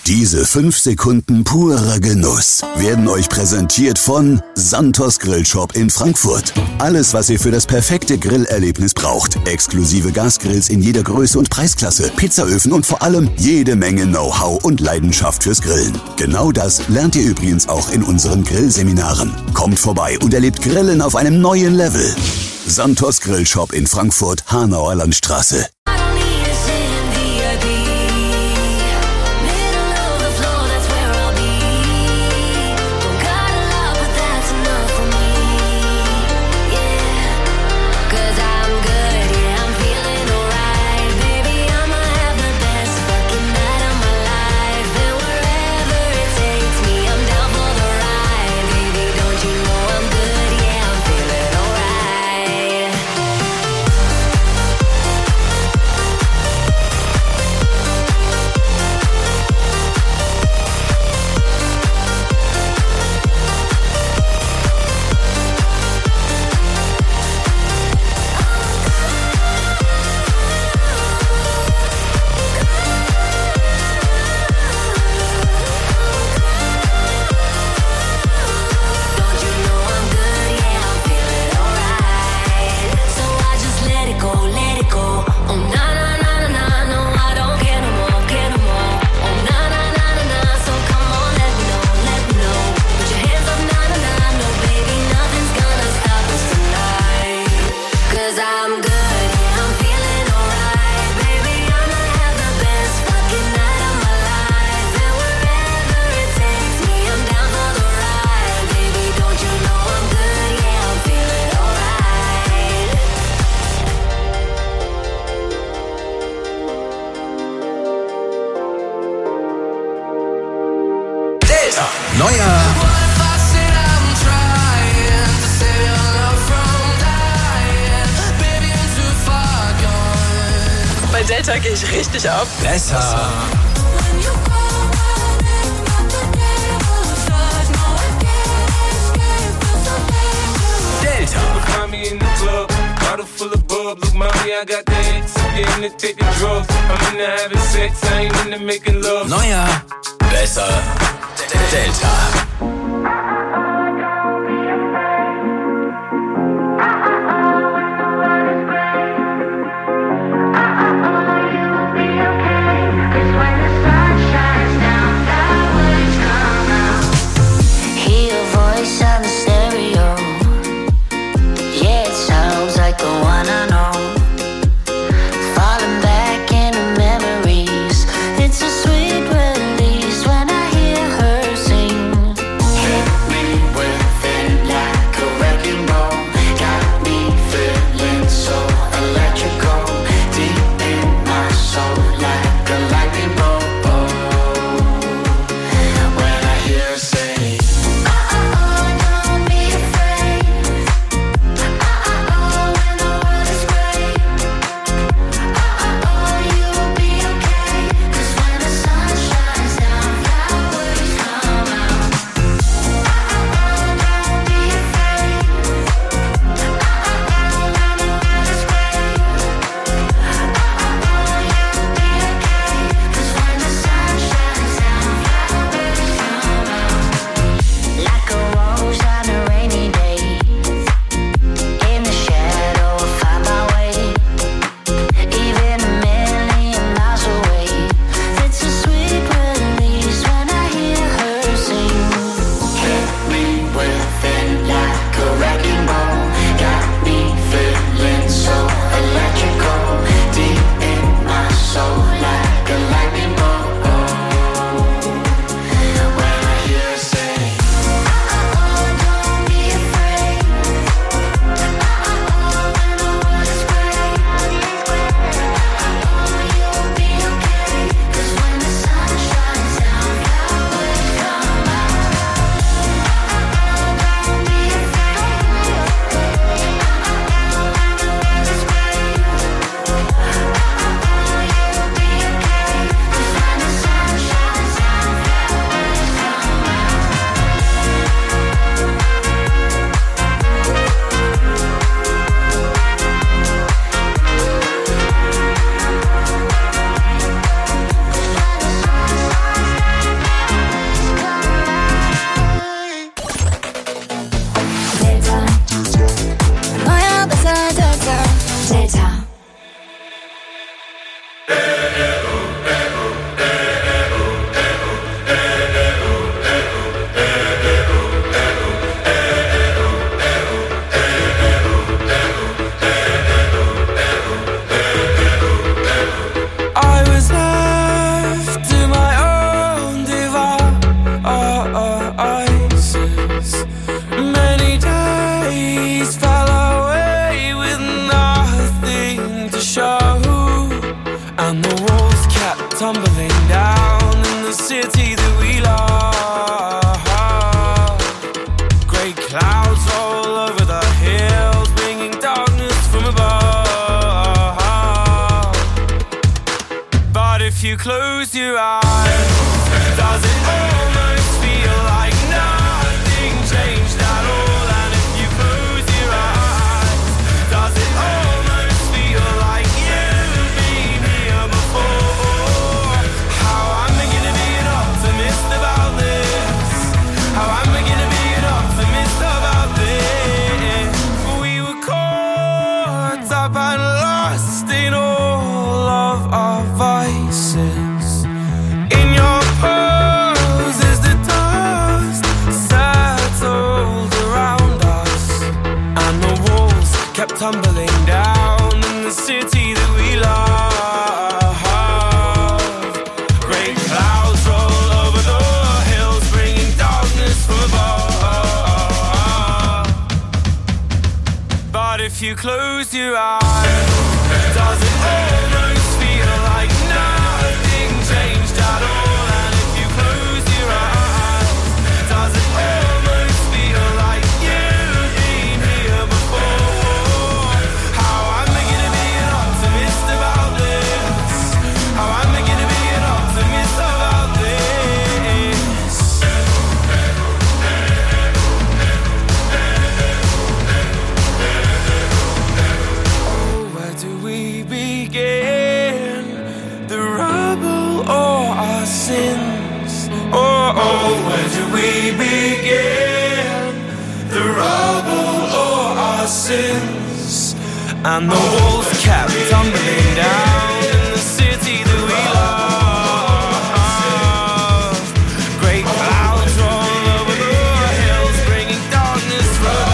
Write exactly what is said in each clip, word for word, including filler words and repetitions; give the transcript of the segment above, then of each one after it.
Diese fünf Sekunden purer Genuss werden euch präsentiert von Santos Grillshop in Frankfurt. Alles, was ihr für das perfekte Grillerlebnis braucht. Exklusive Gasgrills in jeder Größe und Preisklasse, Pizzaöfen und vor allem jede Menge Know-how und Leidenschaft fürs Grillen. Genau das lernt ihr übrigens auch in unseren Grillseminaren. Kommt vorbei und erlebt Grillen auf einem neuen Level. Santos Grillshop in Frankfurt, Hanauer Landstraße. Neuer Bei Delta gehe ich richtig ab. Besser. Delta. Bottle full of bub, look mommy, I got the hits. I'm in to take the drugs. I'm in to having sex, I ain't in to making love. Neuer, besser, Delta. It's a sweet release when I hear her sing. And the walls kept tumbling down in the city that we love. Grey clouds all over the hills, bringing darkness from above. But if you close your eyes, does it almost feel like nothing changed at all? And if you close your eyes, does it almost feel like you've been here before? How am I gonna be an optimist about this? How am I gonna be an optimist about this? We were caught up and lost in all of our vices. In your pose as the dust settled around us, and the walls kept tumbling down in the city that we love. Great clouds roll over the hills, bringing darkness from above. But if you close your eyes, does it almost feel like nothing changed at all? And if you close your eyes, does it almost feel like you've been here before? How am I gonna be an optimist about this? How am I gonna be an optimist about this? Oh, where do we begin? The rubble or our sins? Oh, oh, where do we begin? The rubble or our sins? And the walls kept tumbling down in the city that we love. Great clouds roll over the hills, bringing darkness from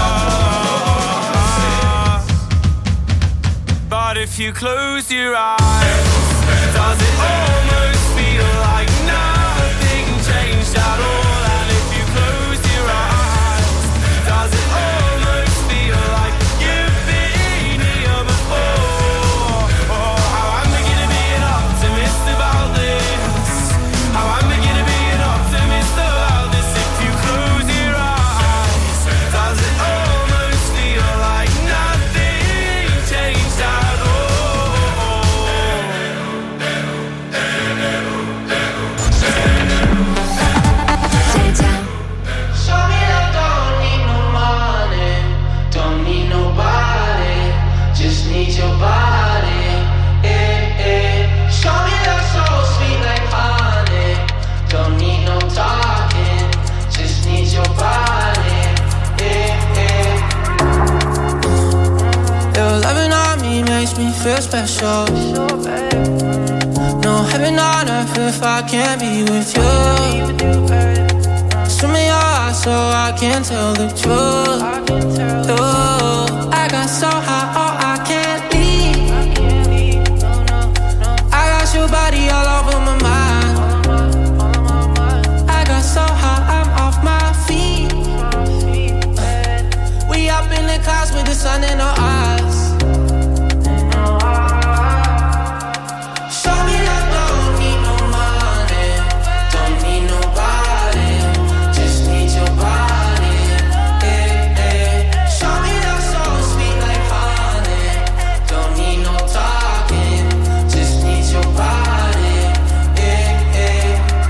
us. But if you close your eyes, does it almost feel like nothing changed at all? And if you close your eyes, does it almost feel like you've been here before? Oh, how am I gonna be an optimist about this? How am I gonna be an optimist about this? If you close your eyes, does it almost feel like nothing changed at all? Show me love, don't need no money, don't need nobody, just need your body. Eh, eh. Show me love so sweet like honey, don't need no talking, just need your body. Eh, eh. Your loving on me makes me feel special. No heaven on earth if I can't be with you. Swim in your eyes so I can tell the truth. Ooh, I got so high, oh I can't leave. I got your body all over my mind. I got so high, I'm off my feet. We up in the clouds with the sun in our eyes. Show me love, don't need no money, don't need nobody, just need your body. Eh, eh. Show me love so sweet like honey, don't need no talking, just need your body. Eh, eh.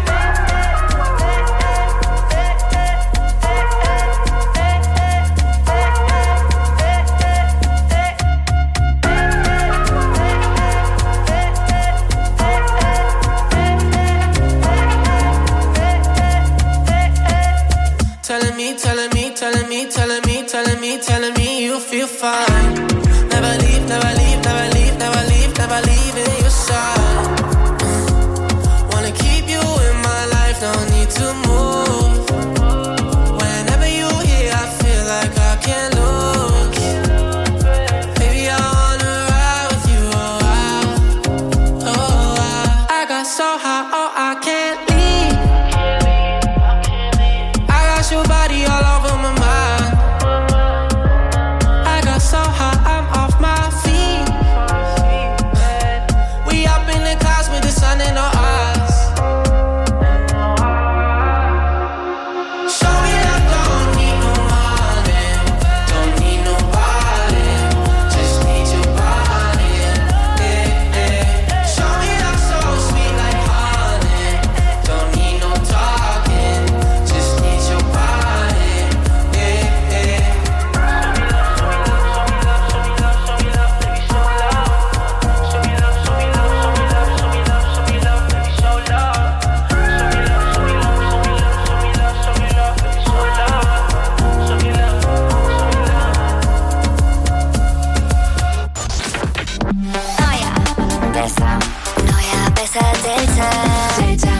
Telling me, telling me, telling me, telling me, telling me, telling me you feel fine. Never leave, never leave, never leave, never leave, never leave in your side. Wanna keep you in my life, no need to move. Whenever you here, I feel like I can't lose. Baby, I wanna ride with you, oh I, oh I. I got so high, oh I can't leave. I got your body all over my mind. I got so high, besser. Neuer, besser Delta. Delta.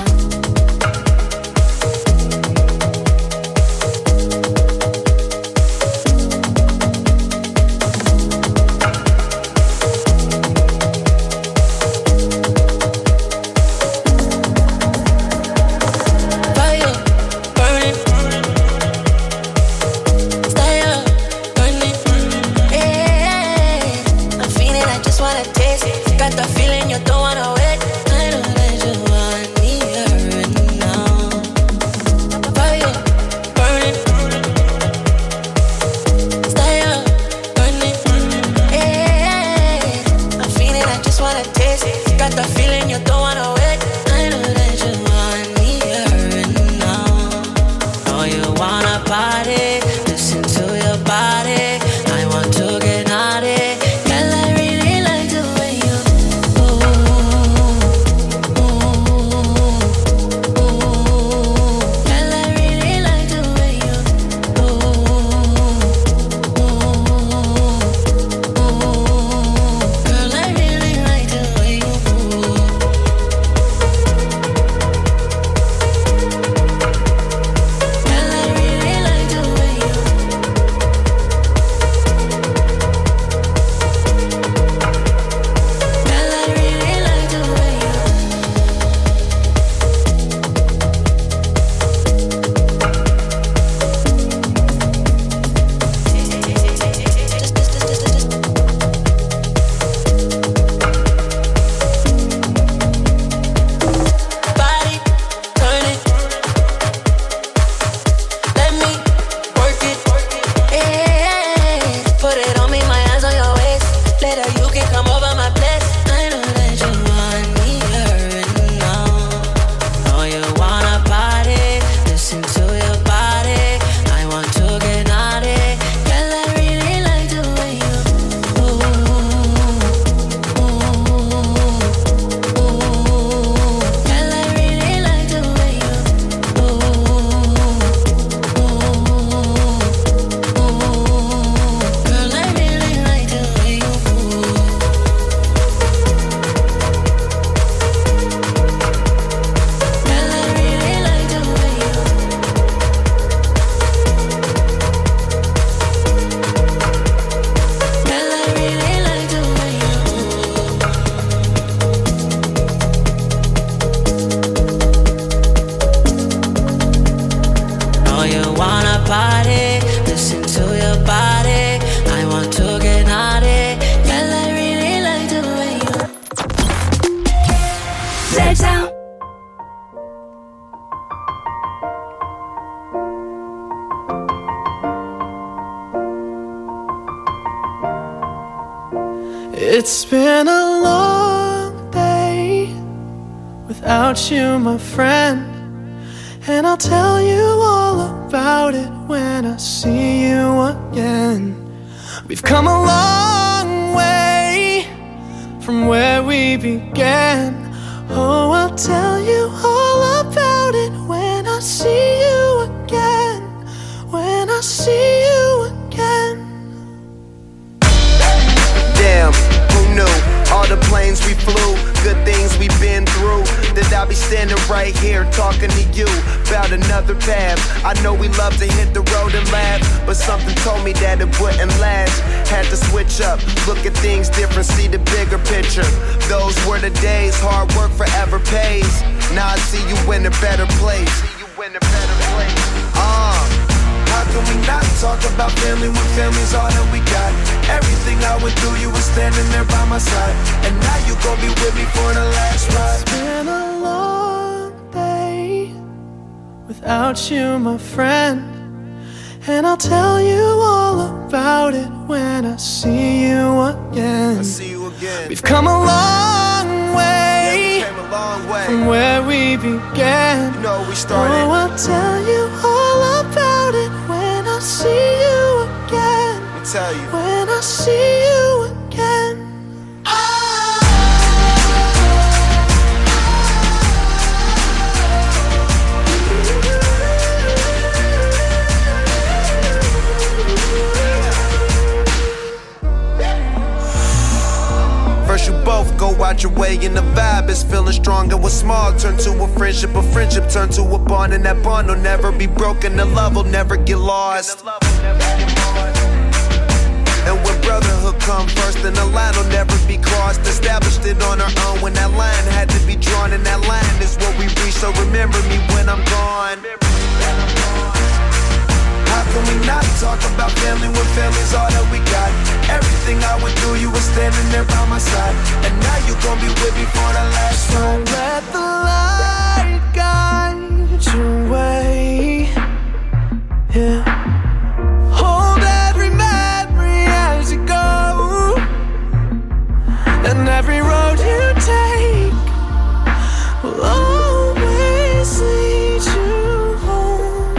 It's been a long day without you, my friend, and I'll tell you all about it when I see you again. We've come a long way from where we began. Oh, I'll tell you all about it when I see you again. When I see you again. Damn, who knew? All the planes we flew, good things we've been through. That I'll be standing right here talking to you about another path. I know we love to hit the road and laugh, but something told me that it wouldn't last. Had to switch up, look at things different, see the bigger picture. Those were the days, hard work forever pays. Now I see you in a better place. See you in a better place. Uh, how can we not talk about family when family's all that we got? Everything I went through, you were standing there by my side, and now you gon' be with me for the last ride. It's been a long day without you, my friend, and I'll tell you all about it when I see you again. I see you again. We've come a long way, yeah, we came a long way from where we began. You know we started. Oh, I'll tell you all about it when I see you again. Let me tell you. When I see you again. First you both go out get your way and the vibe is feeling strong. And what's small turn to a friendship, a friendship turn to a bond, and that bond will never be broken, the love will never get lost. And when brotherhood come first, then the line will never be crossed. Established it on our own when that line had to be drawn, and that line is what we reach, so remember me when I'm gone. How can we not talk about family when family's all that we got? Everything I went through, you were standing there by my side, and now you gon' be with me for the last time. So let the light guide your way, yeah. Hold every memory as you go, and every road you take will always lead you home.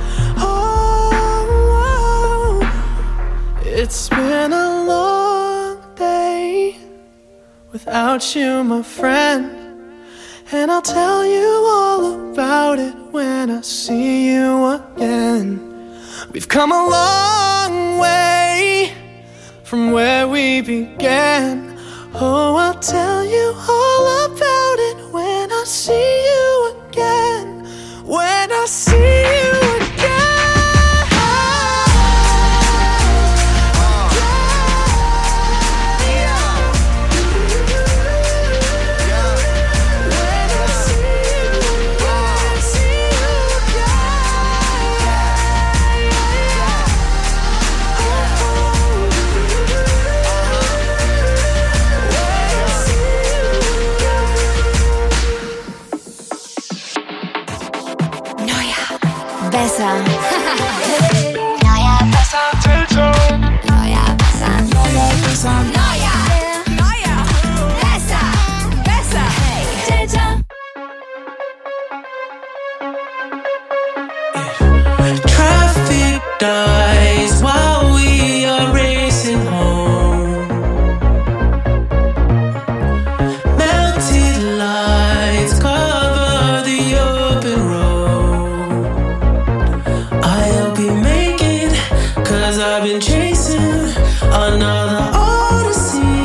Oh, it's been a long day without you, my friend, and I'll tell you all about it when I see you again. We've come a long way from where we began. Oh, I'll tell you all about it when I see you again. When I see you again. Besser. Neuer, besser. Neuer, besser. Neuer, besser. Neuer, neuer. Besser, besser. Hey, Delta. Traffic dies while we are racing home. Melted lights cover the open road. I'll be making, cause I've been chasing another odyssey.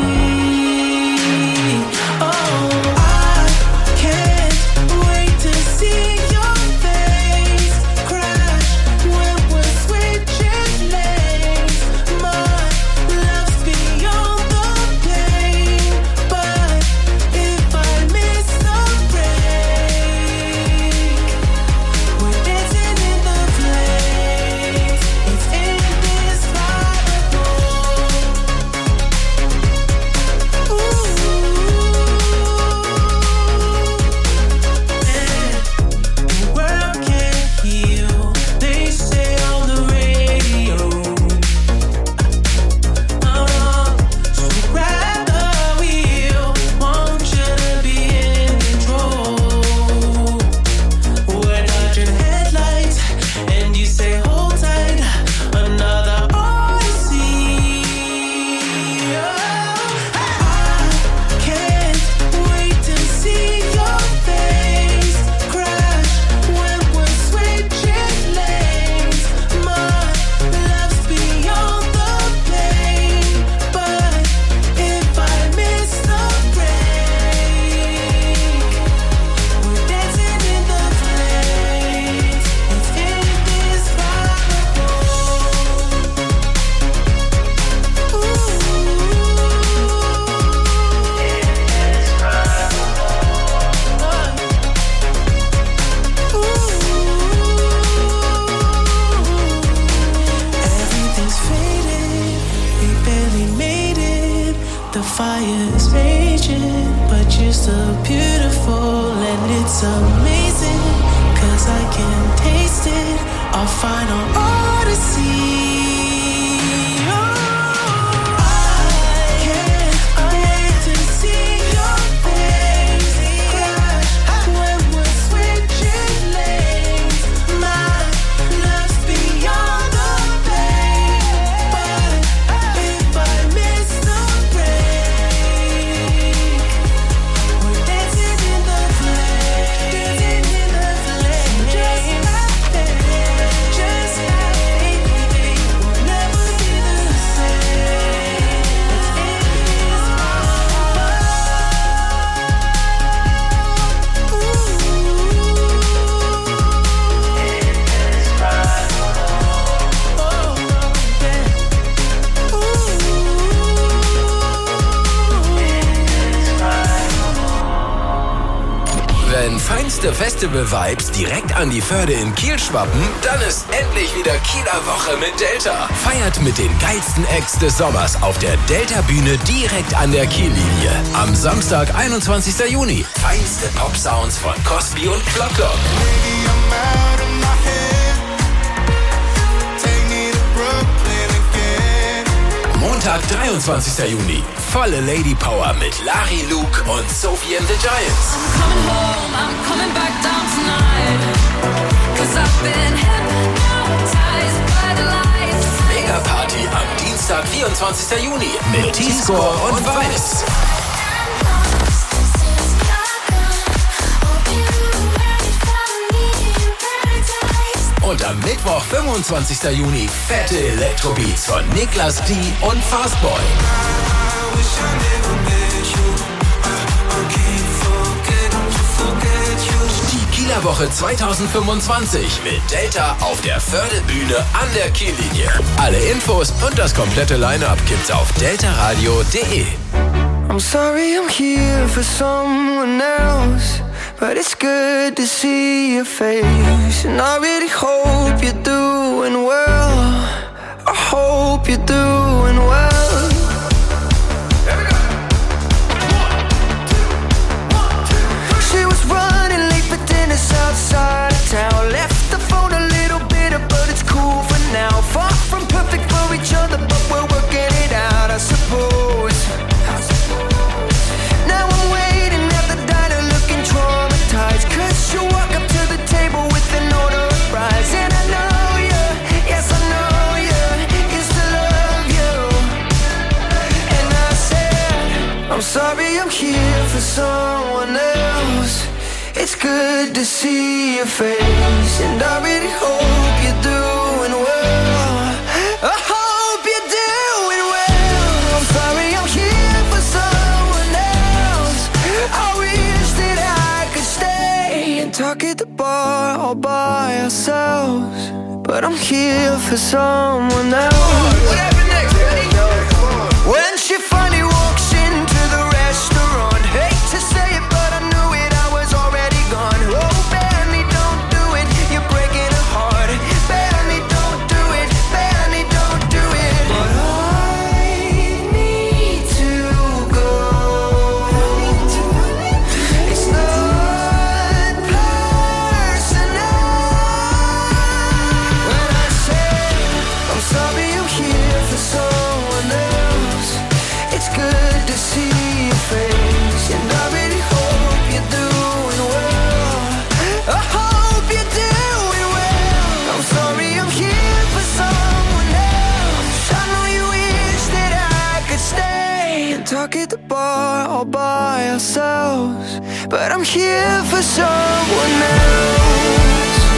Oh, I can't wait to see your face crash when we're switching lanes. My love's beyond the pain, but if I miss the break, we're dancing in the flames. It's indescribable. Ooh, and the world can't heal, they say on the radio. Oh no, so grab the wheel, want you to be in control. We're dodging headlights, and you say hold tight, another odyssey. Oh, I can't wait to see your face crash when we're switching lanes. My love's beyond the pain, but if I miss the break, we're dancing in the flames. It's indescribable. Everything's faded, we barely made it. The fire's raging, but you're still beautiful, and it's amazing, cause I can taste it, our final odyssey. Oh, I can't wait to see your face crash when we're switching lanes. My love's beyond the pain, but if I miss the break, we're dancing in the flames. Dancing in the flames. Just like that, just like wenn feinste Festival-Vibes direkt an die Förde in Kiel schwappen, dann ist endlich wieder Kieler Woche mit Delta. Feiert mit den geilsten Acts des Sommers auf der Delta-Bühne direkt an der Kiellinie. Am Samstag, einundzwanzigster Juni. Feinste Pop-Sounds von Cosby und Klopplok. Montag, dreiundzwanzigster Juni. Volle Lady Power mit Larry Luke und Sophie and the Giants. I'm coming home, I'm coming back down tonight. 'Cause I've been hypnotized by the lights. Mega Party am Dienstag, vierundzwanzigster Juni mit T-Score und Weiß. Und am Mittwoch, fünfundzwanzigster Juni, fette Elektrobeats von Niklas D und Fastboy. Die Kieler Woche zweitausendfünfundzwanzig mit Delta auf der Förde-Bühne an der Kiellinie. Alle Infos und das komplette Line-Up gibt's auf deltaradio punkt de. I'm sorry I'm here for someone else, but it's good to see your face. And I really hope you're doing well. I hope you're doing well. She was running late for dinner outside of town. Left the phone a little bitter, but it's cool for now. Far from perfect for each other, but we're working it out, I suppose. Now I'm waiting at the diner looking traumatized, 'cause you walk up to the table with an order of fries. And I know you, yes I know you, used to love you. And I said, I'm sorry I'm here for someone else. It's good to see your face, and I really hope you're doing well. I hope you're doing well. I'm sorry I'm here for someone else. I wish that I could stay and talk at the bar all by ourselves, but I'm here for someone else. What happened next, Betty? When she finally walks into the restaurant, hate to say it, but I knew it, I was already gone. Oh, Benny, don't do it, you're breaking her heart. Benny, don't do it, Benny, don't do it. But I need to go. It's not personal. When I say I'm sorry I'm here for someone else, it's good to see your face, and I really hope you're doing well. I hope you're doing well. I'm sorry I'm here for someone else. I know you wish that I could stay and talk at the bar all by ourselves, but I'm here for someone else.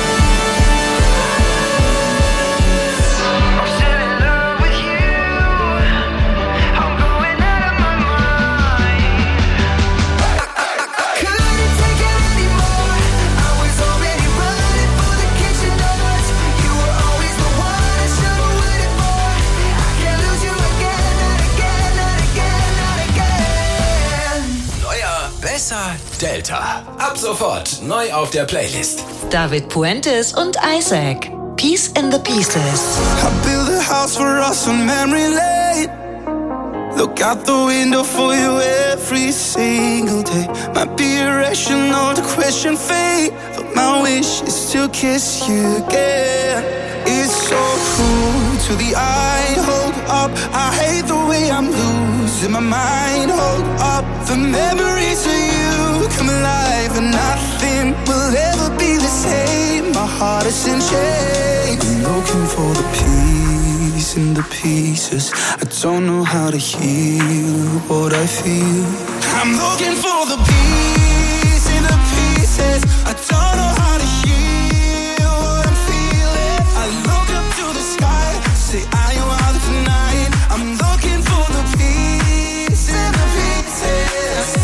I'm still in love with you. I'm going out of my mind. I couldn't take it anymore. I was already running for the kitchen doors. You were always the one I should have waited for. I can't lose you again, not again, not again, not again. Neuer, besser, Delta. Ab sofort neu auf der Playlist. David Puentes und Isaac. Peace in the Pieces. I built a house for us on memory lane. Look out the window for you every single day. Might be irrational to question fate, but my wish is to kiss you again. It's so cruel to the eye. Hold up, I hate the way I'm losing my mind. Hold up, the memories of you come alive, and nothing will ever be the same. My heart is in chains. I'm looking for the peace in the pieces. I don't know how to heal what I feel. I'm looking for the peace in the pieces. I don't know how to heal what I'm feeling. I look up to the sky, say I am out tonight. I'm looking for the peace in the pieces.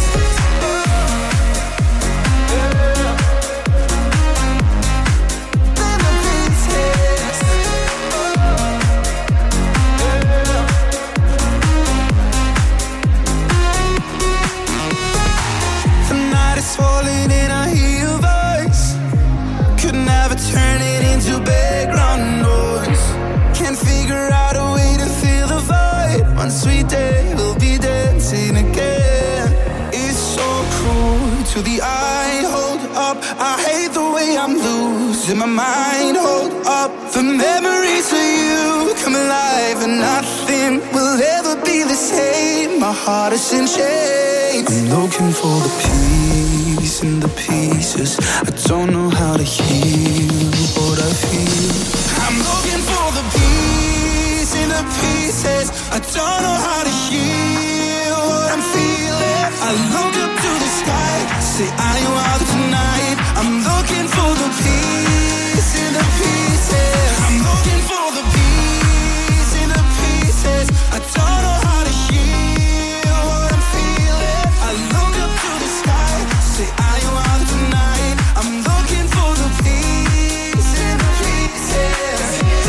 Falling and I hear turn it into background noise. Can't figure out a way to fill the void. One sweet day we'll be dancing again. It's so cruel to the eye. Hold up, I hate the way I'm losing my mind. Hold up, the memories of you come alive, and nothing will ever be the same. My heart is in chains. I'm looking for the peace in the pieces. I don't know how to heal what I feel. I'm looking for the peace in the pieces. I don't know how to heal what I'm feeling. I look up to the sky, say are you out tonight? I'm looking for the peace in the pieces. I'm looking for the peace in the pieces. I don't know how to heal what I'm feeling. I look up to the sky, say are you out tonight? I'm looking for the peace in the pieces.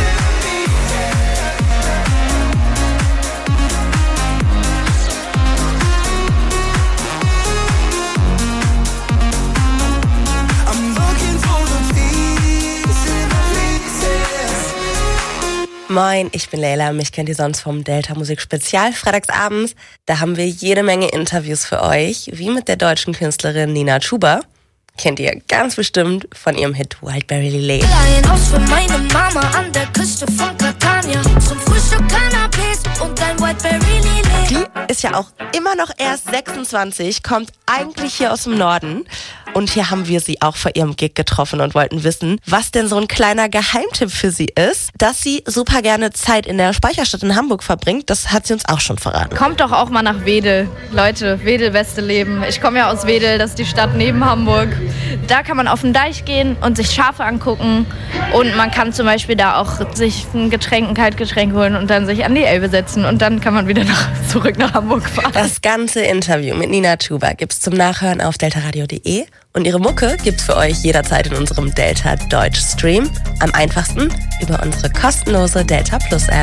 Moin, ich bin Leila, mich kennt ihr sonst vom Delta Musik Spezial freitagsabends. Da haben wir jede Menge Interviews für euch, wie mit der deutschen Künstlerin Nina Chuba. Kennt ihr ganz bestimmt von ihrem Hit Wildberry Lillet. Ein Haus für meine Mama an der Küste von Catania. Zum Frühstück Cannabis und ein Wildberry Lillet. Die ist ja auch immer noch erst sechsundzwanzig, kommt eigentlich hier aus dem Norden. Und hier haben wir sie auch vor ihrem Gig getroffen und wollten wissen, was denn so ein kleiner Geheimtipp für sie ist, dass sie super gerne Zeit in der Speicherstadt in Hamburg verbringt. Das hat sie uns auch schon verraten. Kommt doch auch mal nach Wedel. Leute, Wedel, beste Leben. Ich komme ja aus Wedel, das ist die Stadt neben Hamburg. Da kann man auf den Deich gehen und sich Schafe angucken. Und man kann zum Beispiel da auch sich ein Getränk, ein Kaltgetränk holen und dann sich an die Elbe setzen. Und dann kann man wieder nach, zurück nach Hamburg fahren. Das ganze Interview mit Nina Chuba gibt's zum Nachhören auf deltaradio punkt de. Und ihre Mucke gibt's für euch jederzeit in unserem Delta Deutsch Stream. Am einfachsten über unsere kostenlose Delta Plus App.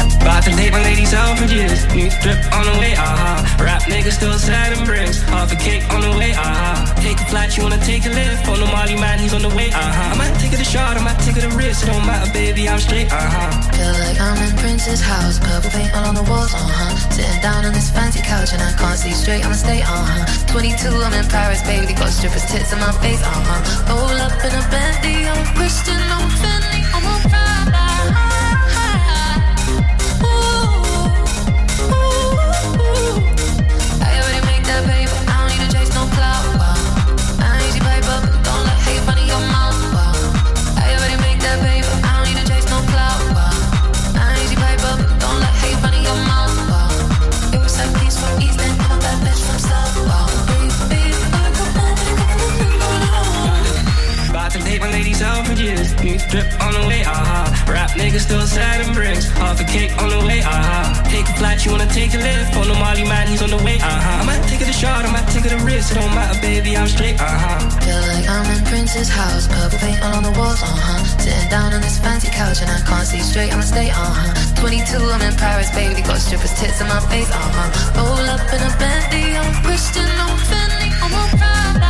Face, uh-huh. Roll up in a Bentley, I'm Christian, I'm Fendi, I'm a Prada. Ooh, ooh, I already make that paper, I don't need to chase no clout. Wow. I easy paper, don't let hate run in your mouth. Wow. I already make that paper, I don't need to chase no clout. Wow. I easy paper, don't let hate run in your mouth. Wow. It was like peace from East End, I'm that bitch from South. Wow. Take my ladies out for years. New drip on the way, aha. Uh-huh. Rap niggas still sad and bricks. Half a cake on the way, aha. Uh-huh. Take a flight, you wanna take a lift. On the Molly man, he's on the way, aha. Uh-huh. I might take it a shot, I might take it a risk. It don't matter, baby, I'm straight, aha. Feel like I'm in Prince's house. Purple paint all on the walls, uh-huh. Sitting down on this fancy couch and I can't see straight, I'ma stay, uh-huh. twenty-two, I'm in Paris, baby. Got strippers' tits in my face, uh-huh. Roll up in a Bentley, I'm Christian, I'm Fendi, I'm a Prada.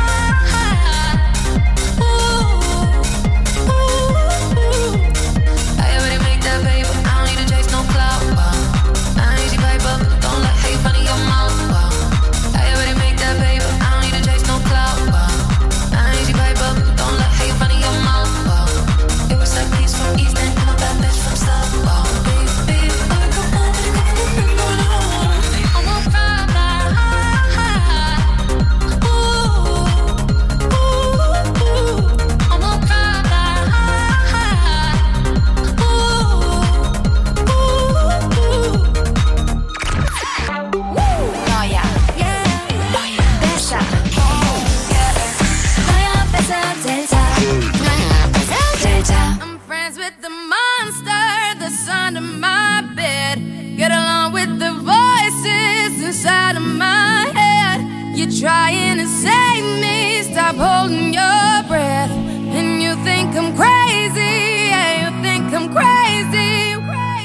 Trying to save me, stop holding your breath. And you think I'm crazy, yeah, you think I'm crazy, crazy.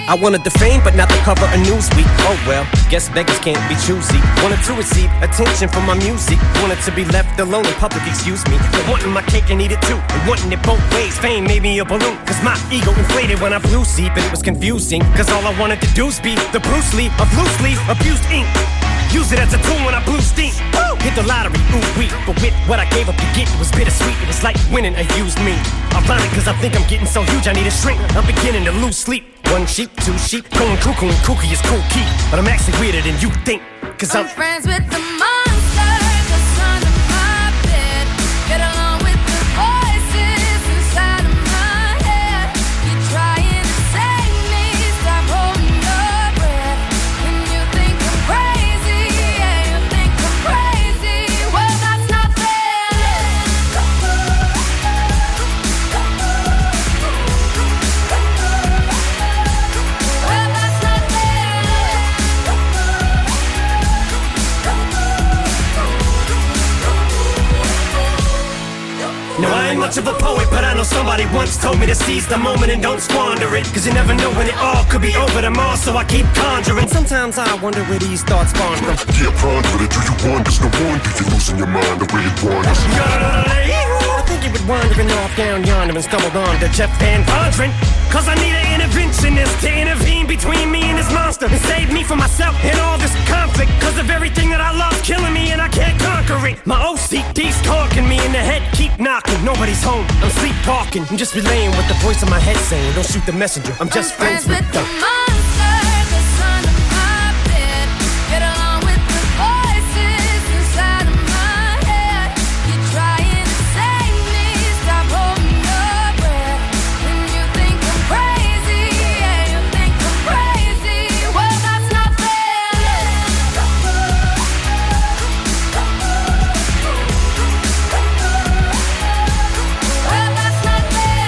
I wanted the fame, but not the cover of Newsweek. Oh well, guess beggars can't be choosy. Wanted to receive attention from my music. Wanted to be left alone in public, excuse me. But wanting my cake and eat it too. And wanting it both ways. Fame made me a balloon. Cause my ego inflated when I blew sleep. And it was confusing. Cause all I wanted to do was be the Bruce Lee of loosely abused ink. Use it as a tool when I blew steam. Woo! Hit the lottery, ooh wee. But with what I gave up to get, it was bittersweet. It was like winning a used me. Ironic, cause I think I'm getting so huge I need a shrink. I'm beginning to lose sleep. One sheep, two sheep, going cuckoo and kooky is cool key. But I'm actually weirder than you think. Cause I'm, I'm friends with the monster that's under my bed. Get along with the voices inside of my head. You're trying to save me, stop holding your breath. And you think I'm crazy, yeah, you think I'm crazy. Well, that's not fair. Well, that's not fair. no, I ain't much of a poet, but I know somebody once told me to seize the moment and don't squander it. Cause you never know when it all could be over tomorrow, so I keep conjuring. Sometimes I wonder where these thoughts spawn from. Yeah, ponder it, do you wonder? No wonder you're losing your mind the way it wanders. I think you been wandering off down yonder and stumbled on to Jeff Van Vondren. Cause I need an interventionist to intervene between me and this monster and save me from myself and all this conflict. Cause of everything that I love killing me and I can't conquer it. My O C D's talking me in the head, keep knocking. Nobody's home, I'm sleepwalking. I'm just relaying what the voice in my head saying. Don't shoot the messenger, I'm just I'm friends, friends with the the monster that's under my bed. Get along with the voices inside of my head. You're trying to save me, stop holding your breath. And you think I'm crazy, yeah, you think I'm crazy. Well, that's not fair. Well, that's not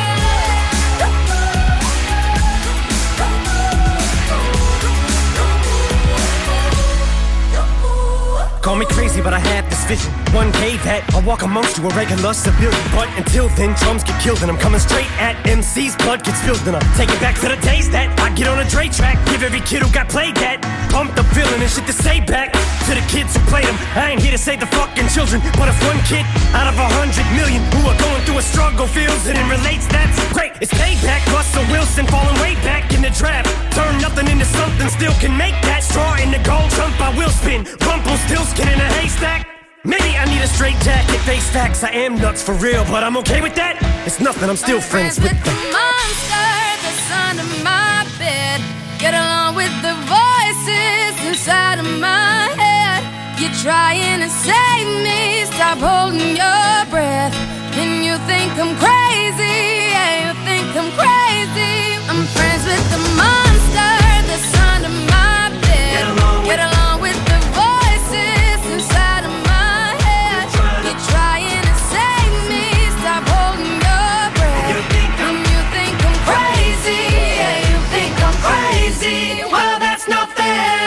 Call me crazy, but I had this vision. One day that I'll walk amongst you, a regular civilian. But until then, drums get killed and I'm coming straight at M C's. Blood gets spilled and I take it back to the days that I get on a Dre track. Give every kid who got played that pumped up feeling and shit to say back to the kids who played them. I ain't here to save the fucking children, but if one kid out of a hundred million who are going through a struggle feels it and relates, that's great. It's payback. Russell Wilson falling way back in the draft. Turn nothing into something, still can make that straw in the gold jump. I will spin. Rumple still skin in a haystack. Maybe I need a straight jacket, face facts. I am nuts for real, but I'm okay with that. It's nothing, I'm still I'm friends, friends with with the them. monster that's under my bed. Get along with the voices inside of my head. You're trying to save me, stop holding your breath. And you think I'm crazy, yeah, you think I'm crazy. I'm friends with the monster that's under my bed. Get along with the voices inside of my head. You're trying to save me, stop holding your breath. And you think I'm crazy, yeah, you think I'm crazy. Well, that's not fair.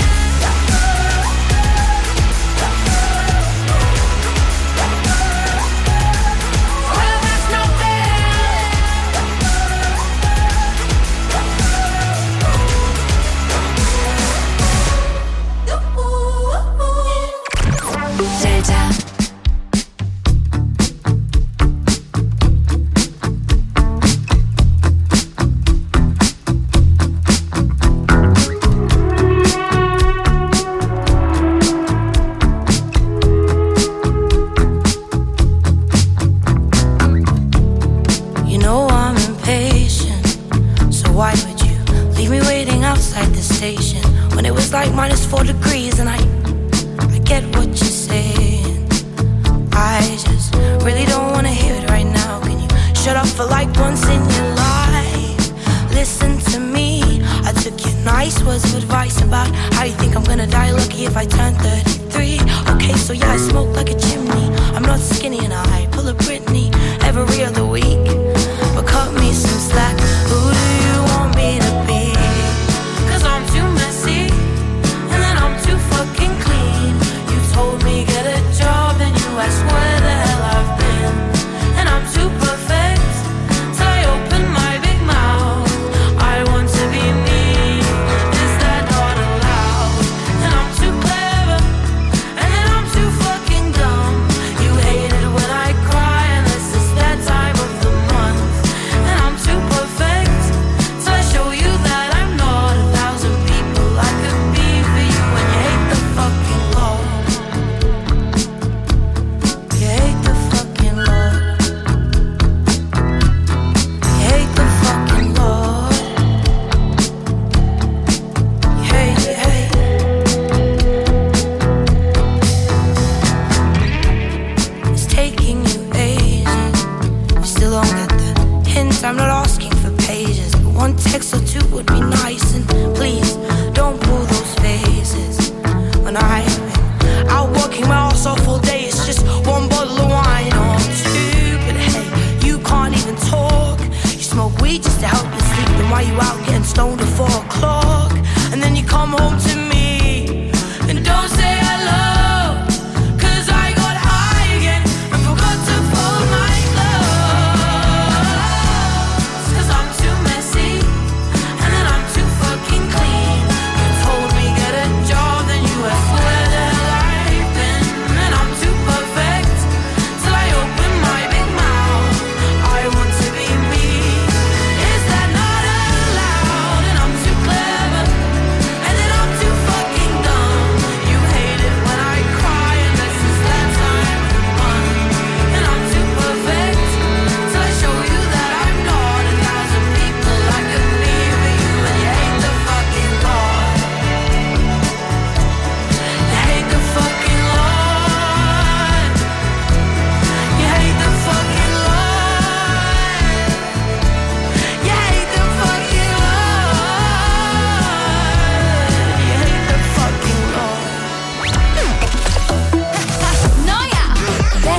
You know I'm impatient, so why would you leave me waiting outside the station when it was like minus four degrees? And I, I get what you're saying. I just really don't wanna hear it right now. Can you shut up for like once in your life? Listen to me. I took your nice words of advice about how you think I'm gonna die lucky if I turn thirty-three. Okay, so yeah, I smoke like a chimney. I'm not skinny and I pull a Britney every other week. But cut me some slack. Who do you want me to be? Cause I'm too messy, and then I'm too fucking clean. You told me get a job, and you asked where the hell I've been. And I'm too perfect, so I open my big mouth. I want to be me,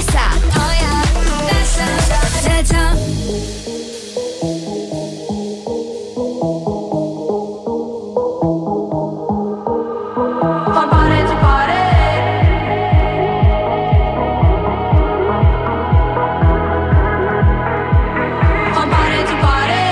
besser. Oh ja, besser. Delta. Von Party zu Party. Von Party zu Party.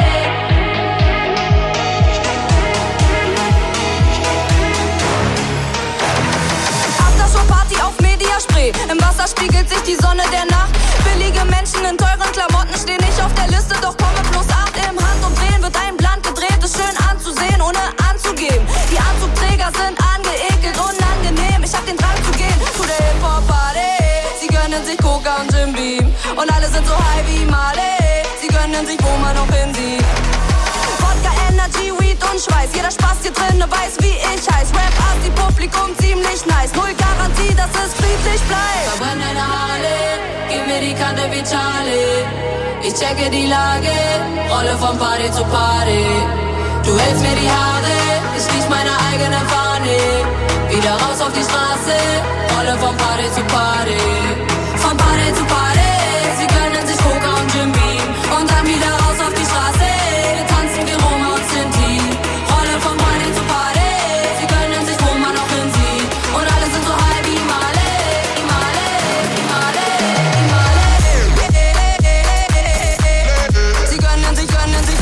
Aftershow-Party auf Mediaspray. Im Wasser spiegelt sich die Sonne der Nacht. Billige Menschen in teuren Klamotten stehen nicht auf der Liste, doch komme plus acht im Handumdrehen. Wird ein Blatt gedreht, ist schön anzusehen, ohne anzugeben. Die Anzugträger sind angeekelt, unangenehm. Ich hab den Drang zu gehen zu der Hip-Hop-Party. Sie gönnen sich Coca und Jim Beam und alle sind so high wie Marley. Sie gönnen sich, wo man noch hinsieht. Wodka, Energy, Weed und Schweiß. Jeder Spaß hier drinne weiß, wie ich heiß. Rap, Arti, Publikum ziemlich nice. Null Garantie, dass es friedlich bleibt. Verbrenn deine Harley, gib mir die Kante wie Charlie. Ich checke die Lage, rolle von Party zu Party. Du hältst mir die Haare, ich riech meine eigene Fahne. Wieder raus auf die Straße, rolle von Party zu Party. Von Party zu Party, sie gönnen sich Coca und Jim Beam. Und dann wieder raus auf die Straße, wir tanzen wie Roma und Sinti. Rolle von Party zu Party, sie gönnen sich, wo man noch hinsieht. Und alle sind so high wie Marley, Marley, Marley, Marley. Sie gönnen sich, gönnen sich.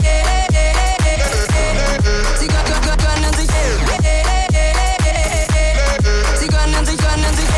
Sie gö- gö- gö- gönnen sich. Sie gönnen sich, gönnen sich.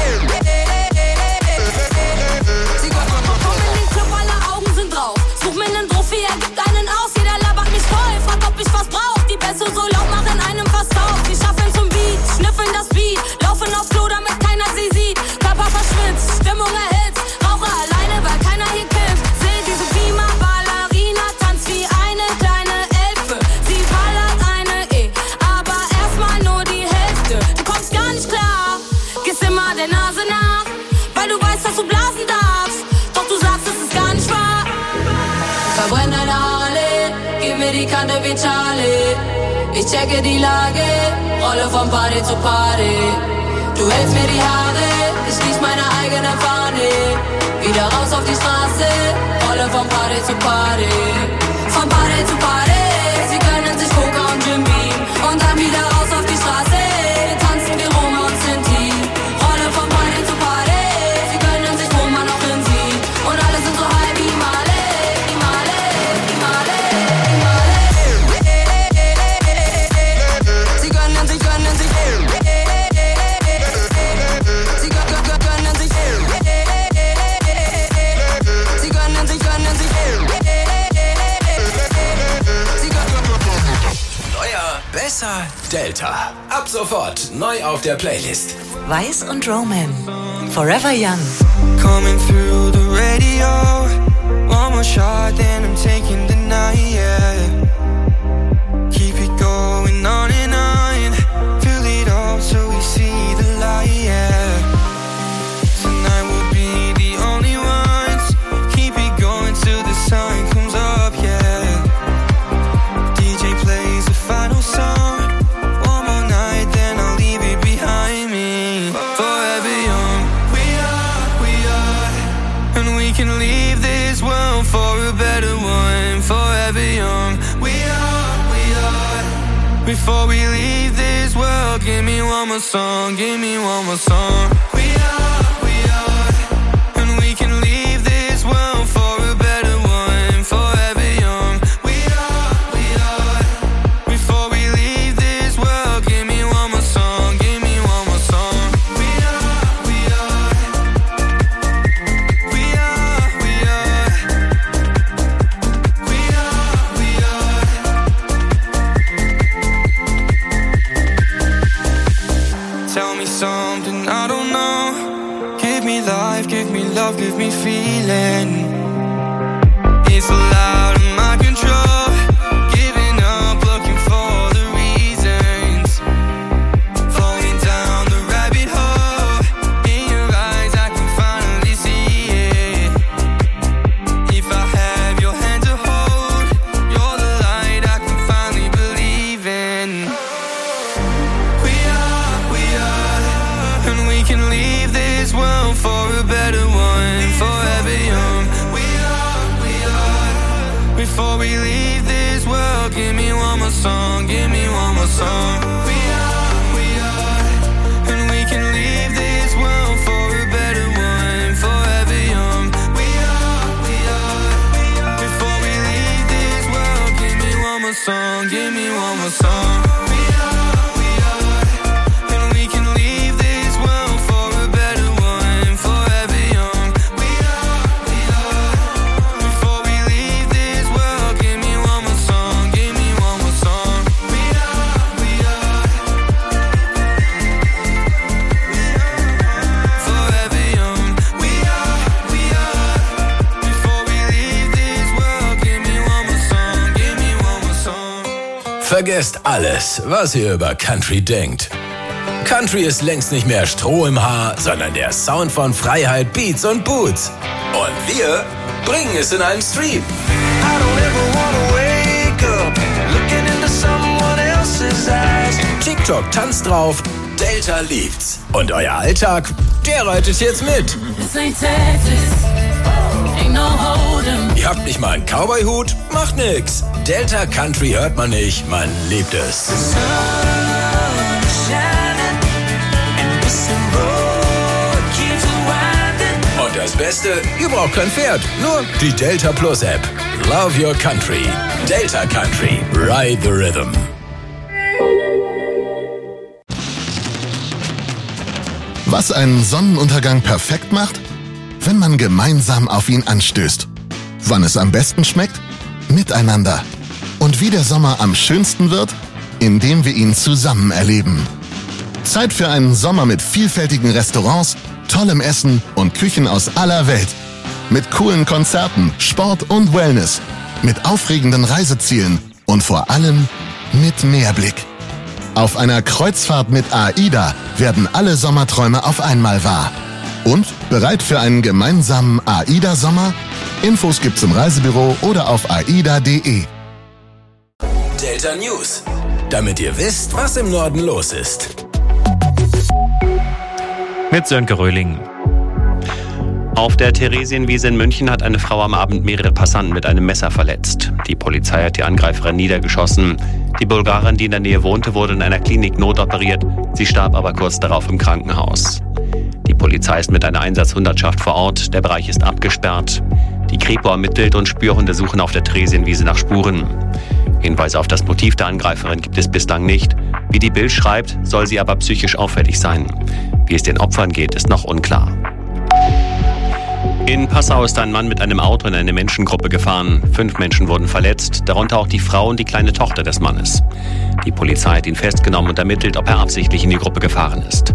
Sie gö- Komm in den Club, alle Augen sind drauf. Such mir nen Profi, er gibt einen aus. Jeder labert mich voll, fragt, ob ich was brauch. Die Bässe so laut machen einem fast auf. Wir schaffen zum Beat, schnüffeln das Beat. Laufen auf Klo, damit keiner sie sieht. Körper verschwitzt, Stimmung erhitzt. Rauche alleine, weil keiner hier kifft. Seh diese Beamer, Ballerina, tanzt wie eine kleine Elfe. Sie ballert eine E, aber erstmal nur die Hälfte. Du kommst gar nicht klar, gehst immer der Nase nach. Weil du weißt, dass du blasen darfst. Doch du sagst, es ist gar nicht wahr. Verbrenn deine Harley, gib mir die Kante wie Charlie. Ich checke die Lage, rolle von Party zu Party. Du hältst mir die Haare, ich riech meine eigene Fahne. Wieder raus auf die Straße, rolle von Party zu Party. Von Party zu Party, sie gönnen sich Coca und Jim Beam. Und dann wieder raus auf die Straße, wir tanzen wie Roma und Sinti. Rolle von Party zu Party, sie gönnen sich, wo man noch hinsieht. Und alle sind so high wie Marley, Marley, Marley, Marley. Sie gönnen sich, gönnen sich. Sie gö- gö- gö- gönnen sich. Sie gönnen sich, gönnen sich. Sie gö- Neuer, besser, Delta. Ab sofort neu auf der Playlist. Weiß und Roman. Forever Young. Coming through the radio. One more shot, then I'm taking the night, yeah. Keep it going on and on. Fill it up so we see the light, yeah. Tonight we'll be the only ones. Keep it going till the sun comes up, yeah. D J plays the final song. One more night, then I'll leave it behind me. Forever young, we are, we are. And we can leave this world for a better one. Forever young, we are, we are. Before we leave this world, give me one more song, give me one more song. We are, we are. And we can leave this world for a better one. Forever young, we are, we are. Before we leave this world, give me one more song, give me one more song. We are, we are. We are, we are. We are, we are. Tell me something I don't know. Give me life, give me love, give me feeling. It's all out of my control. Giving up, looking for the reasons. Falling down the rabbit hole. In your eyes, I can finally see it. If I have your hand to hold, you're the light I can finally believe in. We are, we are. And we can leave this world for a better one. Vergesst alles, was ihr über Country denkt. Country ist längst nicht mehr Stroh im Haar, sondern der Sound von Freiheit, Beats und Boots. Und wir bringen es in einen Stream. TikTok tanzt drauf, Delta liebt's. Und euer Alltag, der reitet jetzt mit. Ihr habt nicht mal einen Cowboy-Hut? Macht nix. Delta Country hört man nicht, man liebt es. Und das Beste, ihr braucht kein Pferd, nur die Delta Plus App. Love your country. Delta Country. Ride the rhythm. Was einen Sonnenuntergang perfekt macht? Wenn man gemeinsam auf ihn anstößt. Wann es am besten schmeckt? Miteinander. Und wie der Sommer am schönsten wird? Indem wir ihn zusammen erleben. Zeit für einen Sommer mit vielfältigen Restaurants, tollem Essen und Küchen aus aller Welt. Mit coolen Konzerten, Sport und Wellness. Mit aufregenden Reisezielen und vor allem mit Meerblick. Auf einer Kreuzfahrt mit AIDA werden alle Sommerträume auf einmal wahr. Und bereit für einen gemeinsamen AIDA-Sommer? Infos gibt's im Reisebüro oder auf aida punkt de. Delta News, damit ihr wisst, was im Norden los ist. Mit Sönke Röhling. Auf der Theresienwiese in München hat eine Frau am Abend mehrere Passanten mit einem Messer verletzt. Die Polizei hat die Angreiferin niedergeschossen. Die Bulgarin, die in der Nähe wohnte, wurde in einer Klinik notoperiert. Sie starb aber kurz darauf im Krankenhaus. Die Polizei ist mit einer Einsatzhundertschaft vor Ort. Der Bereich ist abgesperrt. Die Kripo ermittelt und Spürhunde suchen auf der Theresienwiese nach Spuren. Hinweise auf das Motiv der Angreiferin gibt es bislang nicht. Wie die Bild schreibt, soll sie aber psychisch auffällig sein. Wie es den Opfern geht, ist noch unklar. In Passau ist ein Mann mit einem Auto in eine Menschengruppe gefahren. Fünf Menschen wurden verletzt, darunter auch die Frau und die kleine Tochter des Mannes. Die Polizei hat ihn festgenommen und ermittelt, ob er absichtlich in die Gruppe gefahren ist.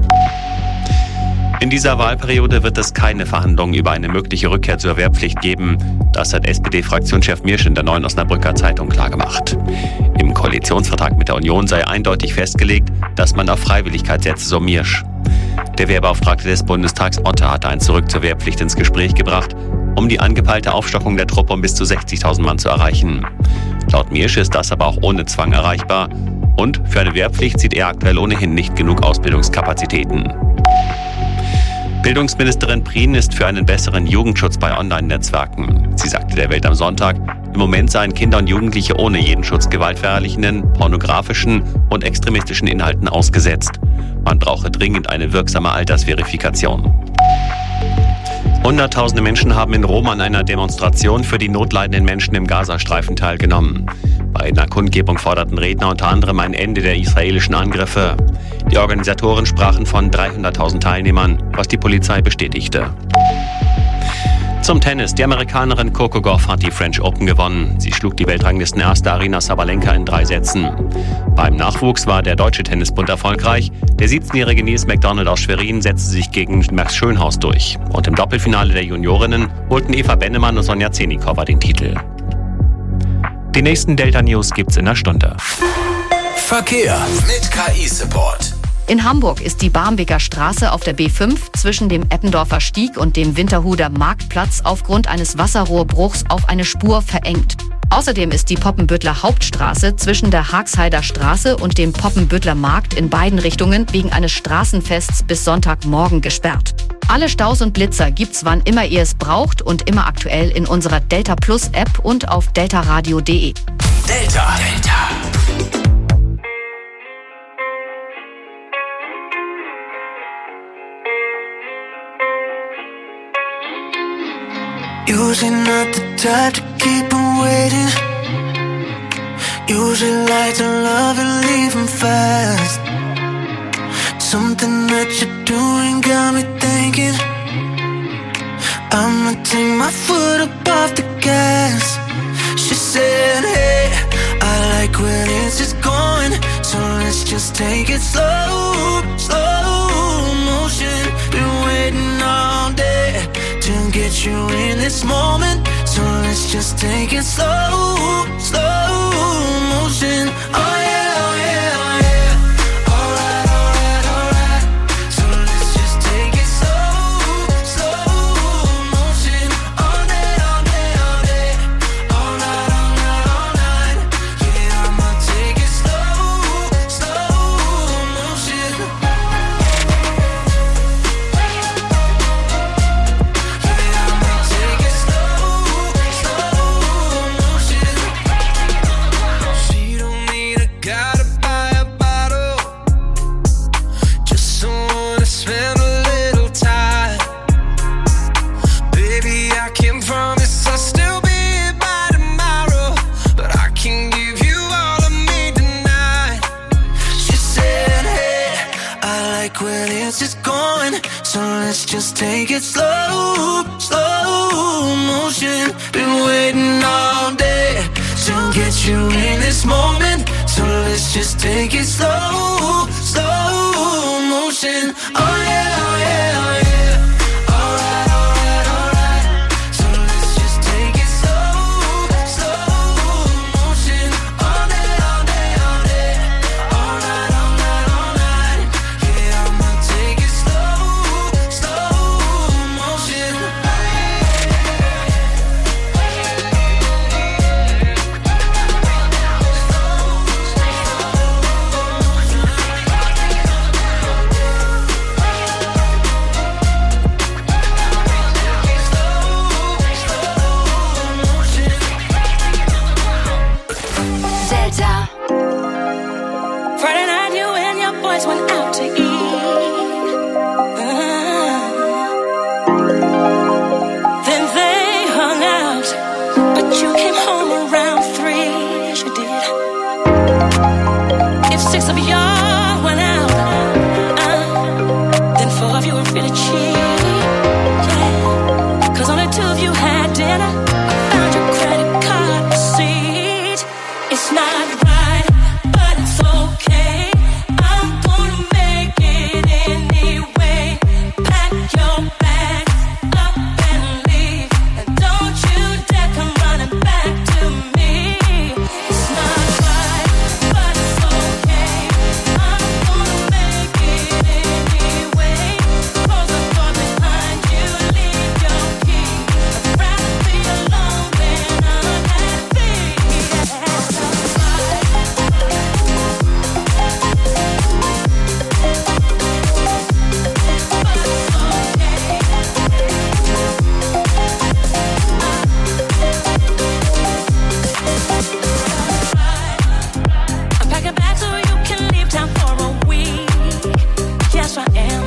In dieser Wahlperiode wird es keine Verhandlungen über eine mögliche Rückkehr zur Wehrpflicht geben. Das hat S P D-Fraktionschef Mirsch in der Neuen Osnabrücker Zeitung klargemacht. Im Koalitionsvertrag mit der Union sei eindeutig festgelegt, dass man auf Freiwilligkeit setze, so Mirsch. Der Wehrbeauftragte des Bundestags Otte hatte ein Zurück zur Wehrpflicht ins Gespräch gebracht, um die angepeilte Aufstockung der Truppe um bis zu sechzigtausend Mann zu erreichen. Laut Mirsch ist das aber auch ohne Zwang erreichbar. Und für eine Wehrpflicht sieht er aktuell ohnehin nicht genug Ausbildungskapazitäten. Bildungsministerin Prien ist für einen besseren Jugendschutz bei Online-Netzwerken. Sie sagte der Welt am Sonntag, im Moment seien Kinder und Jugendliche ohne jeden Schutz gewaltverherrlichenden, pornografischen und extremistischen Inhalten ausgesetzt. Man brauche dringend eine wirksame Altersverifikation. Hunderttausende Menschen haben in Rom an einer Demonstration für die notleidenden Menschen im Gazastreifen teilgenommen. Bei einer Kundgebung forderten Redner unter anderem ein Ende der israelischen Angriffe. Die Organisatoren sprachen von dreihunderttausend Teilnehmern, was die Polizei bestätigte. Zum Tennis. Die Amerikanerin Coco Gauff hat die French Open gewonnen. Sie schlug die Weltranglistenerste Aryna Sabalenka in drei Sätzen. Beim Nachwuchs war der Deutsche Tennisbund erfolgreich. Der siebzehnjährige Nils McDonald aus Schwerin setzte sich gegen Max Schönhaus durch. Und im Doppelfinale der Juniorinnen holten Eva Bennemann und Sonja Zenikova den Titel. Die nächsten Delta News gibt's in einer Stunde. Verkehr mit K I-Support. In Hamburg ist die Barmbeker Straße auf der B fünf zwischen dem Eppendorfer Stieg und dem Winterhuder Marktplatz aufgrund eines Wasserrohrbruchs auf eine Spur verengt. Außerdem ist die Poppenbüttler Hauptstraße zwischen der Haagheider Straße und dem Poppenbüttler Markt in beiden Richtungen wegen eines Straßenfests bis Sonntagmorgen gesperrt. Alle Staus und Blitzer gibt's wann immer ihr es braucht und immer aktuell in unserer Delta Plus App und auf deltaradio punkt de. Delta. Delta. Usually not the type to keep them waiting. Usually like to love and leave them fast. Something that you're doing got me thinking I'ma take my foot up off the gas. She said, hey, I like where this is going, so let's just take it slow, slow motion. Been waiting all day to get you in this moment, so let's just take it slow, slow motion. Oh yeah. I can promise I'll still be here by tomorrow, but I can give you all of me tonight. She said, hey, I like where this is going, so let's just take it slow, slow motion. Been waiting all day to get you in this moment, so let's just take it slow, slow motion. Oh yeah, oh yeah, oh yeah. Alright, alright, alright. So let's just take it slow, slow motion. All day, all day, all day. All night, all night, all night. Yeah, I'ma take it slow, slow motion. Delta. Friday night, you and your boys went out to eat. Uh, then they hung out, but you came home around three. Yes, you did. If six of y'all went out, uh, then four of you were really cheap. Yeah, 'cause only two of you had dinner. I found your credit card receipt. It's not right, but it's okay. I'm gonna make it anyway. Pack your bags up and leave, and don't you dare come running back to me. It's not right, but it's okay. I'm gonna make it anyway. Close the door behind you, leave your key. I'd rather be alone than unhappy. I'm packing bags so you can leave town for a week. Yes, I am.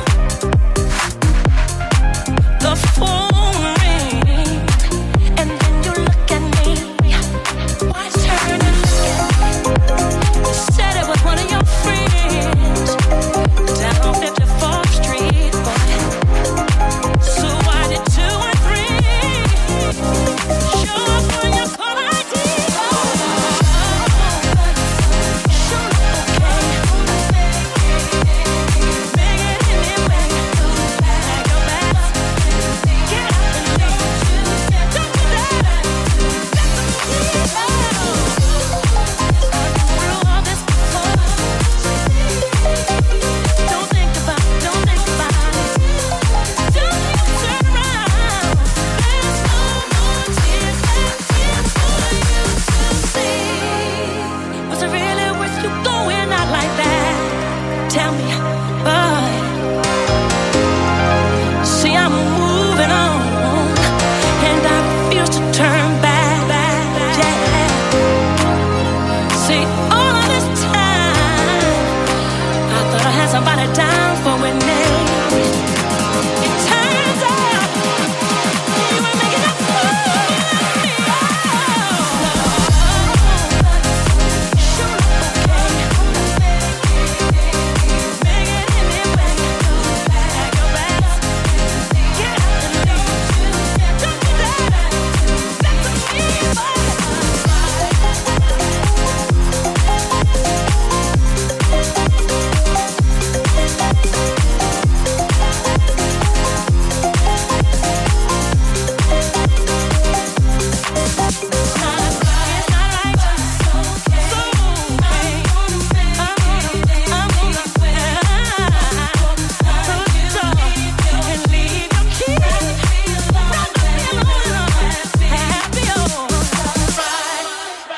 The phone rings, and then you look at me. Why turn and look at me? You said it was one of your friends down on fifty-fourth Street, boy. So why did two and three show up on your call I D? Sure, okay. Make it anyway. Pack your bags, get up and leave. Don't do that. Through all this before. Don't think about it, don't think about it. Don't you turn around. There's no more tears left here for you to see. Was it really worth you going out like that? Tell me, boy. See, I'm moving on, and I refuse to turn back. Yeah. See, all of this time, I thought I had somebody down for a name. It turns out you were making a fool of me. Sure, okay. Make it anyway. Pack your bags, get up and leave. Don't do that. That's a me, boy.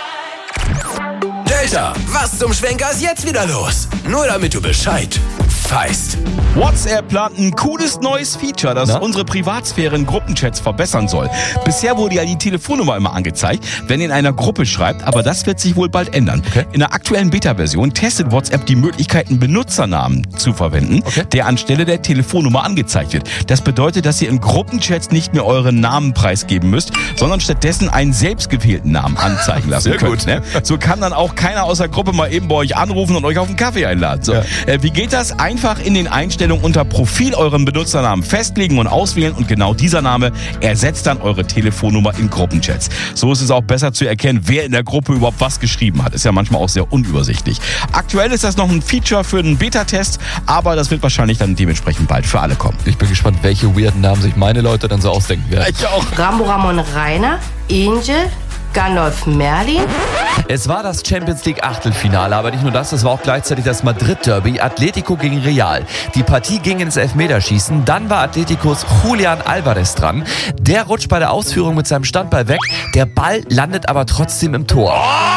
Delta, was zum Schwenker ist jetzt wieder los? Nur damit du Bescheid Feist. WhatsApp plant ein cooles neues Feature, das Na? unsere Privatsphäre in Gruppenchats verbessern soll. Bisher wurde ja die Telefonnummer immer angezeigt, wenn ihr in einer Gruppe schreibt, aber das wird sich wohl bald ändern. Okay. In der aktuellen Beta-Version testet WhatsApp die Möglichkeit, einen Benutzernamen zu verwenden, okay. der anstelle der Telefonnummer angezeigt wird. Das bedeutet, dass ihr in Gruppenchats nicht mehr euren Namen preisgeben müsst, sondern stattdessen einen selbstgewählten Namen anzeigen lassen Sehr könnt. Gut. Ne? So kann dann auch keiner aus der Gruppe mal eben bei euch anrufen und euch auf einen Kaffee einladen. So. Ja. Äh, wie geht das? Einfach in den Einstellungen unter Profil euren Benutzernamen festlegen und auswählen und genau dieser Name ersetzt dann eure Telefonnummer in Gruppenchats. So ist es auch besser zu erkennen, wer in der Gruppe überhaupt was geschrieben hat. Ist ja manchmal auch sehr unübersichtlich. Aktuell ist das noch ein Feature für einen Beta-Test, aber das wird wahrscheinlich dann dementsprechend bald für alle kommen. Ich bin gespannt, welche weirden Namen sich meine Leute dann so ausdenken werden. Ich auch. Rambo Ramon Rainer, Angel, Gandalf Merlin. Es war das Champions League Achtelfinale, aber nicht nur das, es war auch gleichzeitig das Madrid-Derby, Atletico gegen Real. Die Partie ging ins Elfmeterschießen, dann war Atleticos Julian Alvarez dran. Der rutscht bei der Ausführung mit seinem Standball weg, der Ball landet aber trotzdem im Tor.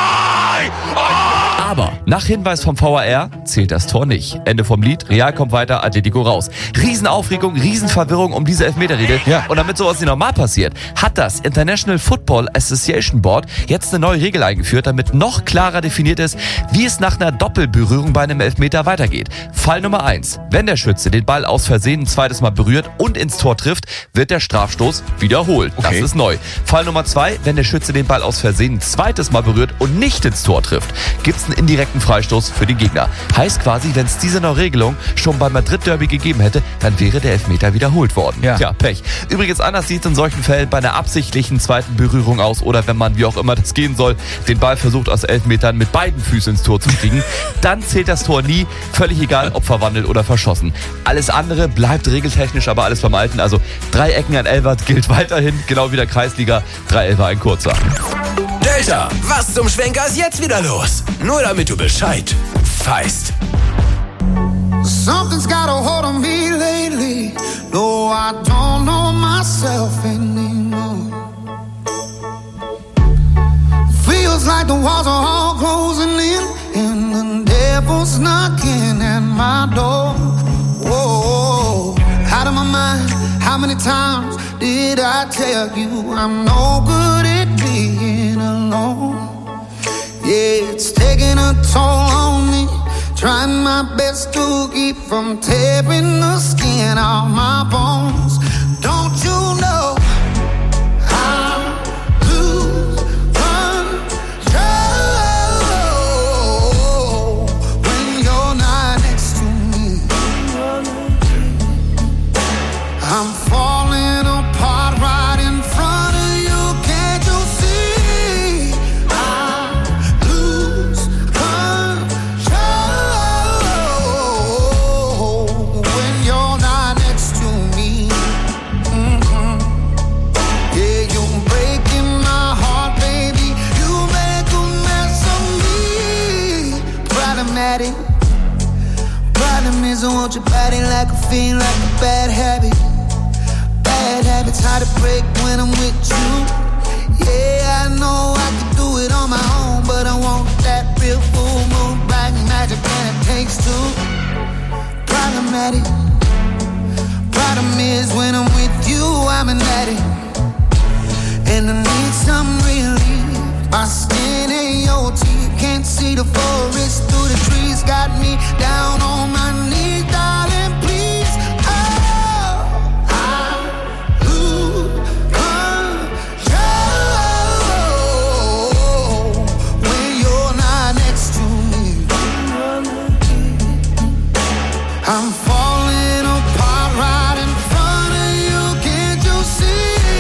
Aber nach Hinweis vom V A R zählt das Tor nicht. Ende vom Lied, Real kommt weiter, Atletico raus. Riesenaufregung, Riesenverwirrung um diese Elfmeterregel. Ja. Und damit sowas nicht normal passiert, hat das International Football Association Board jetzt eine neue Regel eingeführt, damit noch klarer definiert ist, wie es nach einer Doppelberührung bei einem Elfmeter weitergeht. Fall Nummer eins. Wenn der Schütze den Ball aus Versehen ein zweites Mal berührt und ins Tor trifft, wird der Strafstoß wiederholt. Okay. Das ist neu. Fall Nummer zwei. Wenn der Schütze den Ball aus Versehen ein zweites Mal berührt und nicht ins Tor trifft, gibt es einen indirekten Freistoß für den Gegner. Heißt quasi, wenn es diese neue Regelung schon beim Madrid-Derby gegeben hätte, dann wäre der Elfmeter wiederholt worden. Ja. Tja, Pech. Übrigens, anders sieht es in solchen Fällen bei einer absichtlichen zweiten Berührung aus oder wenn man, wie auch immer das gehen soll, den Ball versucht aus elf Metern mit beiden Füßen ins Tor zu kriegen, dann zählt das Tor nie, völlig egal, ob verwandelt oder verschossen. Alles andere bleibt regeltechnisch aber alles beim Alten. Also drei Ecken an Elvert gilt weiterhin, genau wie der Kreisliga, drei Elfer ein kurzer. Delta, was zum Schwenker ist jetzt wieder los? Nur damit du Bescheid Feist. Something's got a hold on me lately. No, I don't know myself anymore. Feels like the walls are all closing in and the devil's knocking at my door. Whoa, out of my mind. How many times did I tell you I'm no good at being alone? Yeah, it's taking a toll on me. Trying my best to keep from tearing the skin off my bones. Don't you know I lose control when you're not next to me? I'm falling apart right in front of you. Can't you see? I lose control when you're not next to me. Mm-hmm. Yeah, you're breaking my heart, baby. You make a mess of me. Problematic. Problem is I want your body like a fiend, like a bad habit. Bad habits hard to break when I'm with you. Yeah, I know I can do it on my own, but I want that real full moon, black magic, and it takes two. Problematic. Problem is when I'm with you, I'm an addict, and I need some relief. My skin ain't your teeth, can't see the forest through the trees. Got me down on my knees, darling, please. Oh, I lose control when you're not next to me. I'm falling apart right in front of you. Can't you see?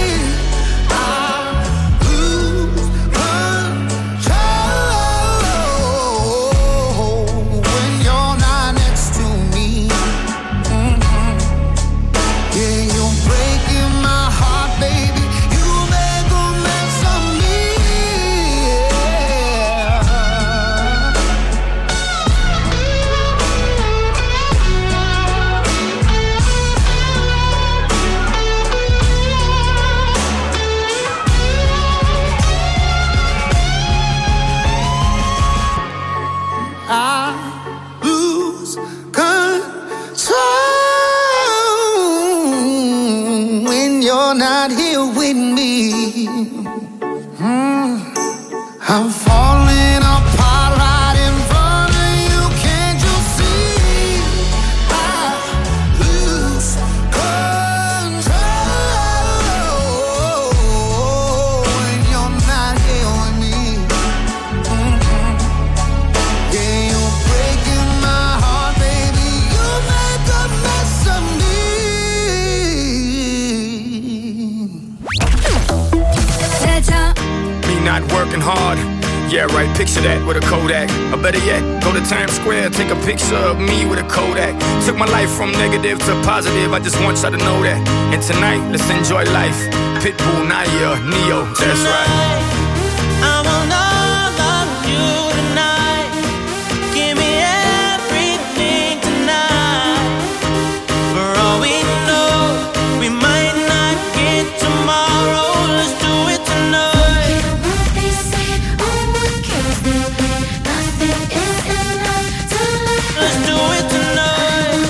Mm, I'm falling apart right in front of you. Can't you see? I lose control when you're not here with me. Mm-hmm. Yeah, you're breaking my heart, baby. You make a mess of me. Me not working hard. Yeah, right, picture that with a Kodak. Or better yet, go to Times Square, take a picture of me with a Kodak. Took my life from negative to positive, I just want y'all to know that. And tonight, let's enjoy life. Pitbull, Naya, Neo, that's right. I want all of you tonight. Give me everything tonight. For all we know, we might not get tomorrow. Let's do it tonight. Let's do it tonight.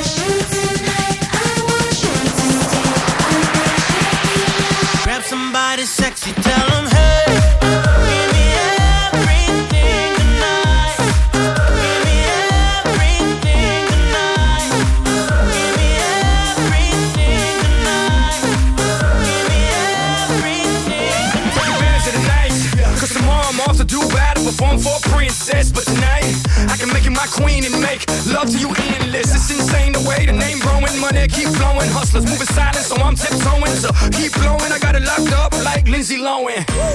Grab somebody sexy, tell them hey. Give me everything tonight. Give me everything tonight. Give me everything tonight. Give me everything. Take advantage of the night, cause tomorrow I'm off to do battle, perform for a princess. But tonight, I can make you my queen and make love to you endless. It's insane the way the name growing, money keep flowing. Hustlers moving silent, so I'm tiptoeing. So keep blowing, I got it locked up like Lindsay Lohan.